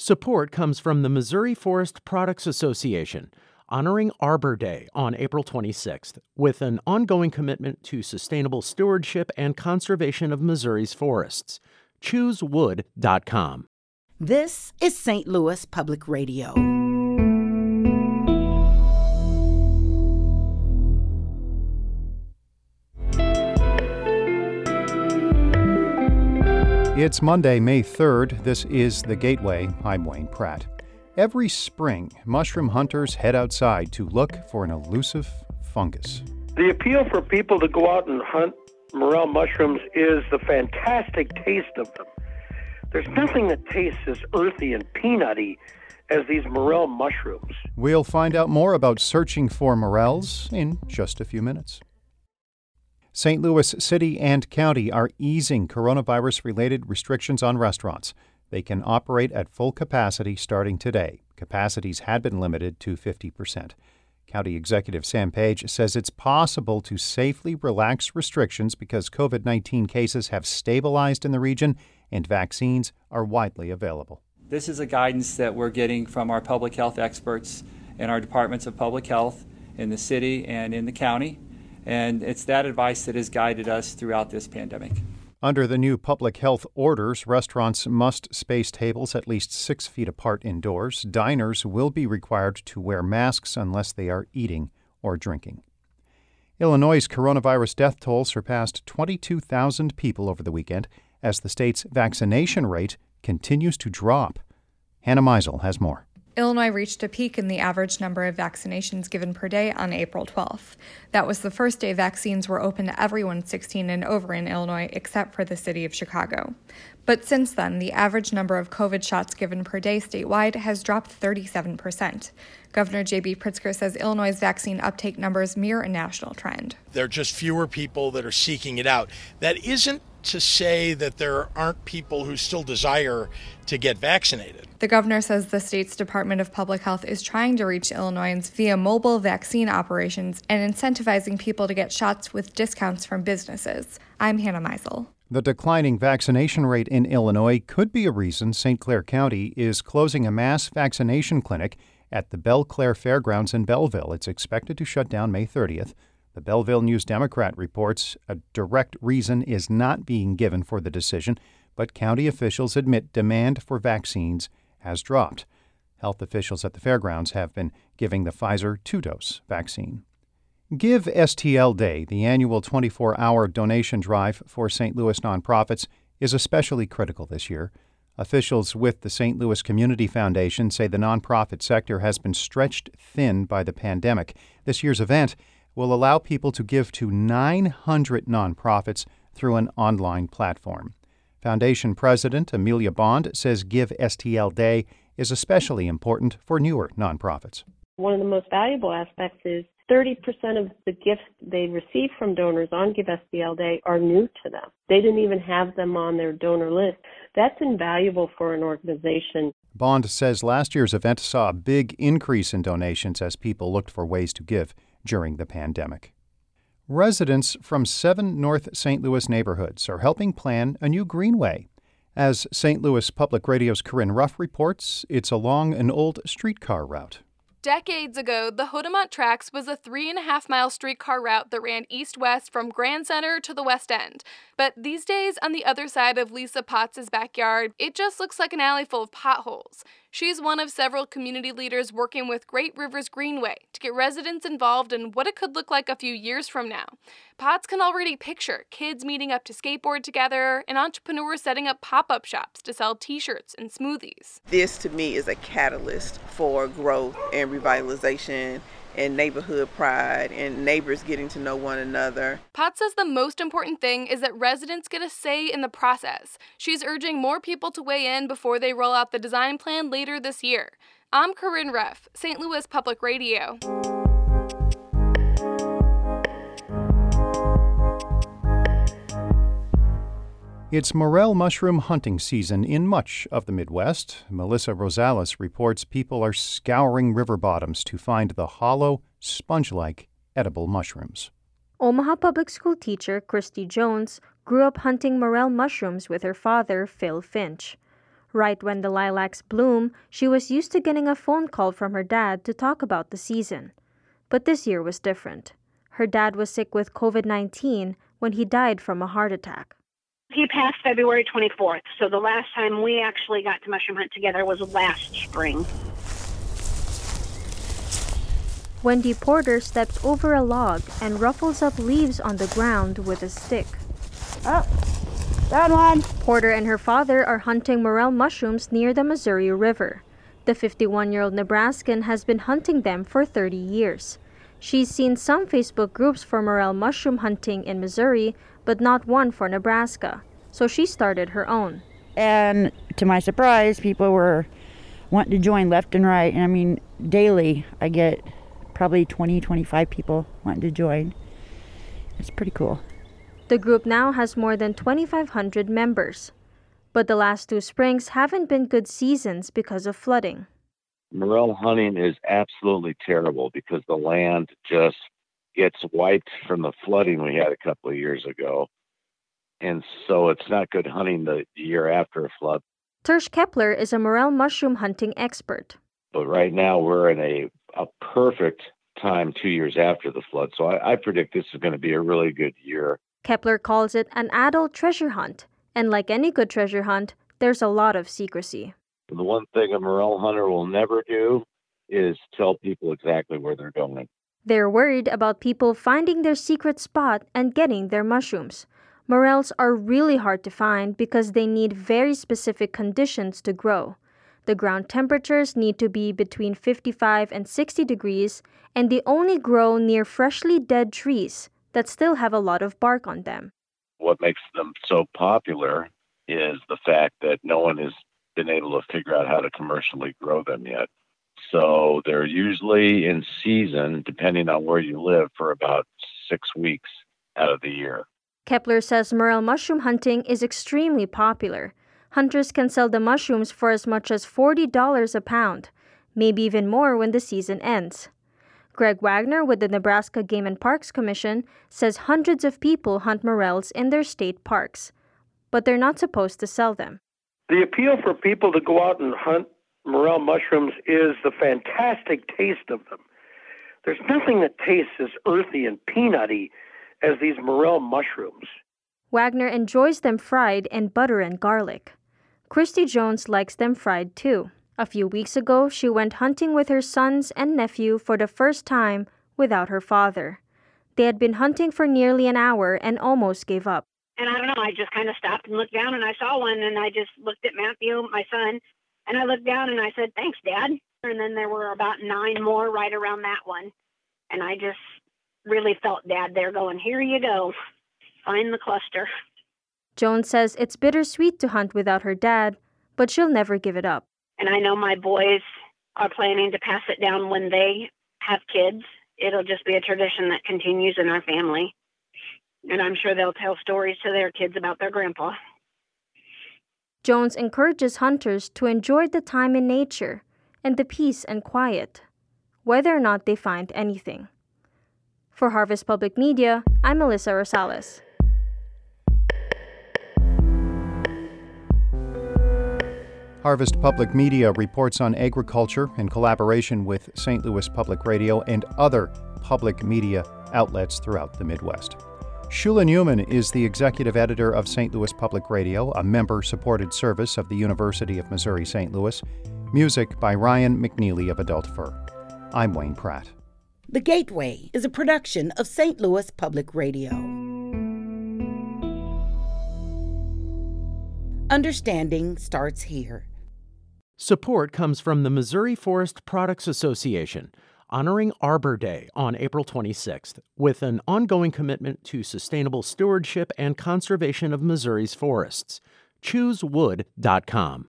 Support comes from the Missouri Forest Products Association, honoring Arbor Day on April 26th, with an ongoing commitment to sustainable stewardship and conservation of Missouri's forests. ChooseWood.com. This is St. Louis Public Radio. It's Monday, May 3rd. This is The Gateway. I'm Wayne Pratt. Every spring, mushroom hunters head outside to look for an elusive fungus. The appeal for people to go out and hunt morel mushrooms is the fantastic taste of them. There's nothing that tastes as earthy and peanutty as these morel mushrooms. We'll find out more about searching for morels in just a few minutes. St. Louis City and County are easing coronavirus-related restrictions on restaurants. They can operate at full capacity starting today. Capacities had been limited to 50%. County Executive Sam Page says it's possible to safely relax restrictions because COVID-19 cases have stabilized in the region and vaccines are widely available. This is a guidance that we're getting from our public health experts in our departments of public health in the city and in the county. And it's that advice that has guided us throughout this pandemic. Under the new public health orders, restaurants must space tables at least 6 feet apart indoors. Diners will be required to wear masks unless they are eating or drinking. Illinois' coronavirus death toll surpassed 22,000 people over the weekend as the state's vaccination rate continues to drop. Hannah Meisel has more. Illinois reached a peak in the average number of vaccinations given per day on April 12th. That was the first day vaccines were open to everyone 16 and over in Illinois except for the city of Chicago. But since then, the average number of COVID shots given per day statewide has dropped 37%. Governor J.B. Pritzker says Illinois' vaccine uptake numbers mirror a national trend. There are just fewer people that are seeking it out. That isn't to say that there aren't people who still desire to get vaccinated. The governor says the state's Department of Public Health is trying to reach Illinoisans via mobile vaccine operations and incentivizing people to get shots with discounts from businesses. I'm Hannah Meisel. The declining vaccination rate in Illinois could be a reason St. Clair County is closing a mass vaccination clinic at the Belle Claire Fairgrounds in Belleville. It's expected to shut down May 30th. The Belleville News-Democrat reports a direct reason is not being given for the decision, but county officials admit demand for vaccines has dropped. Health officials at the fairgrounds have been giving the Pfizer 2-dose vaccine. Give STL Day, the annual 24-hour donation drive for St. Louis nonprofits, is especially critical this year. Officials with the St. Louis Community Foundation say the nonprofit sector has been stretched thin by the pandemic. This year's event will allow people to give to 900 nonprofits through an online platform. Foundation President Amelia Bond says Give STL Day is especially important for newer nonprofits. One of the most valuable aspects is 30% of the gifts they receive from donors on Give STL Day are new to them. They didn't even have them on their donor list. That's invaluable for an organization. Bond says last year's event saw a big increase in donations as people looked for ways to give during the pandemic. Residents from 7 North St. Louis neighborhoods are helping plan a new greenway. As St. Louis Public Radio's Corinne Ruff reports, it's along an old streetcar route. Decades ago, the Hodemont Tracks was a 3.5-mile streetcar route that ran east-west from Grand Center to the West End. But these days, on the other side of Lisa Potts' backyard, it just looks like an alley full of potholes. She's one of several community leaders working with Great Rivers Greenway to get residents involved in what it could look like a few years from now. Potts can already picture kids meeting up to skateboard together and entrepreneurs setting up pop-up shops to sell t-shirts and smoothies. This, to me, is a catalyst for growth and revitalization and neighborhood pride and neighbors getting to know one another. Potts says the most important thing is that residents get a say in the process. She's urging more people to weigh in before they roll out the design plan later this year. I'm Corinne Ruff, St. Louis Public Radio. It's morel mushroom hunting season in much of the Midwest. Melissa Rosales reports people are scouring river bottoms to find the hollow, sponge-like edible mushrooms. Omaha Public School teacher Christy Jones grew up hunting morel mushrooms with her father, Phil Finch. Right when the lilacs bloom, she was used to getting a phone call from her dad to talk about the season. But this year was different. Her dad was sick with COVID-19 when he died from a heart attack. He passed February 24th, so the last time we actually got to mushroom hunt together was last spring. Wendy Porter steps over a log and ruffles up leaves on the ground with a stick. Oh, found one! Porter and her father are hunting morel mushrooms near the Missouri River. The 51-year-old Nebraskan has been hunting them for 30 years. She's seen some Facebook groups for morel mushroom hunting in Missouri, but not one for Nebraska, so she started her own. And to my surprise, people were wanting to join left and right. And I mean, daily I get probably 20, 25 people wanting to join. It's pretty cool. The group now has more than 2,500 members. But the last 2 springs haven't been good seasons because of flooding. Morel hunting is absolutely terrible because the land just gets wiped from the flooding we had a couple of years ago. And so it's not good hunting the year after a flood. Tersh Kepler is a morel mushroom hunting expert. But right now we're in a perfect time 2 years after the flood. So I predict this is going to be a really good year. Kepler calls it an adult treasure hunt. And like any good treasure hunt, there's a lot of secrecy. The one thing a morel hunter will never do is tell people exactly where they're going. They're worried about people finding their secret spot and getting their mushrooms. Morels are really hard to find because they need very specific conditions to grow. The ground temperatures need to be between 55 and 60 degrees, and they only grow near freshly dead trees that still have a lot of bark on them. What makes them so popular is the fact that no one has been able to figure out how to commercially grow them yet. So they're usually in season, depending on where you live, for about 6 weeks out of the year. Kepler says morel mushroom hunting is extremely popular. Hunters can sell the mushrooms for as much as $40 a pound, maybe even more when the season ends. Greg Wagner with the Nebraska Game and Parks Commission says hundreds of people hunt morels in their state parks, but they're not supposed to sell them. The appeal for people to go out and hunt morel mushrooms is the fantastic taste of them. There's nothing that tastes as earthy and peanutty as these morel mushrooms. Wagner enjoys them fried in butter and garlic. Christy Jones likes them fried too. A few weeks ago, she went hunting with her sons and nephew for the first time without her father. They had been hunting for nearly an hour and almost gave up. And I don't know, I just kind of stopped and looked down and I saw one and I just looked at Matthew, my son, and I looked down and I said, "Thanks, Dad." And then there were about 9 more right around that one. And I just really felt Dad there going, "Here you go. Find the cluster." Jones says it's bittersweet to hunt without her dad, but she'll never give it up. And I know my boys are planning to pass it down when they have kids. It'll just be a tradition that continues in our family. And I'm sure they'll tell stories to their kids about their grandpa. Jones encourages hunters to enjoy the time in nature and the peace and quiet, whether or not they find anything. For Harvest Public Media, I'm Melissa Rosales. Harvest Public Media reports on agriculture in collaboration with St. Louis Public Radio and other public media outlets throughout the Midwest. Shula Newman is the executive editor of St. Louis Public Radio, a member-supported service of the University of Missouri-St. Louis. Music by Ryan McNeely of Adult Fur. I'm Wayne Pratt. The Gateway is a production of St. Louis Public Radio. Understanding starts here. Support comes from the Missouri Forest Products Association, honoring Arbor Day on April 26th with an ongoing commitment to sustainable stewardship and conservation of Missouri's forests. ChooseWood.com.